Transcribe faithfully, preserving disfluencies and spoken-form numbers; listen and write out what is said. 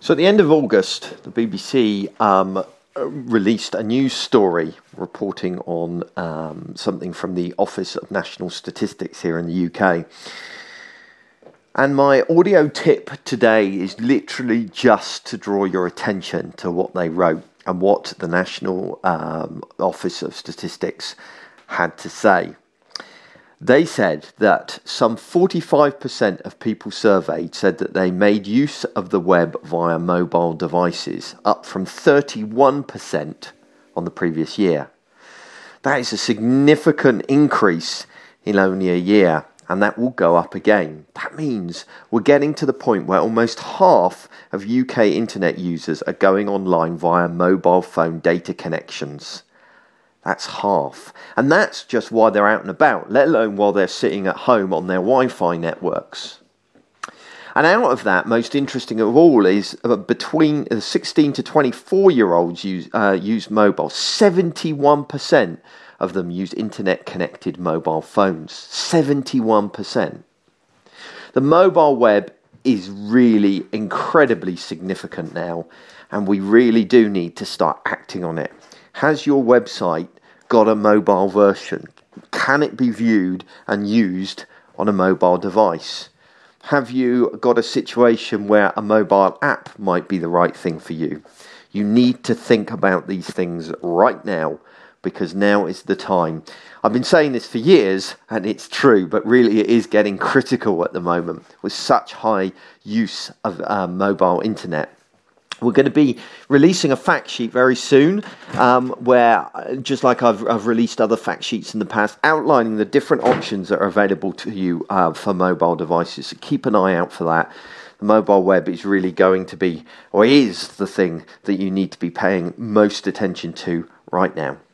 So at the end of August, the B B C um, released a news story reporting on um, something from the Office of National Statistics here in the U K. And my audio tip today is literally just to draw your attention to what they wrote and what the National um, Office of Statistics had to say. They said that some forty-five percent of people surveyed said that they made use of the web via mobile devices, up from thirty-one percent on the previous year. That is a significant increase in only a year, and that will go up again. That means we're getting to the point where almost half of U K internet users are going online via mobile phone data connections. That's half. And that's just while they're out and about, let alone while they're sitting at home on their Wi-Fi networks. And out of that, most interesting of all is uh, between the sixteen to twenty-four year olds use, uh, use mobile. seventy-one percent of them use internet connected mobile phones. seventy-one percent. The mobile web is really incredibly significant now, and we really do need to start acting on it. Has your website got a mobile version? Can it be viewed and used on a mobile device? Have you got a situation where a mobile app might be the right thing for you? You need to think about these things right now, because now is the time. I've been saying this for years, and it's true, but really it is getting critical at the moment with such high use of uh, mobile internet. We're going to be releasing a fact sheet very soon, um, where, just like I've, I've released other fact sheets in the past, outlining the different options that are available to you uh, for mobile devices. So keep an eye out for that. The mobile web is really going to be, or is the thing that you need to be paying most attention to right now.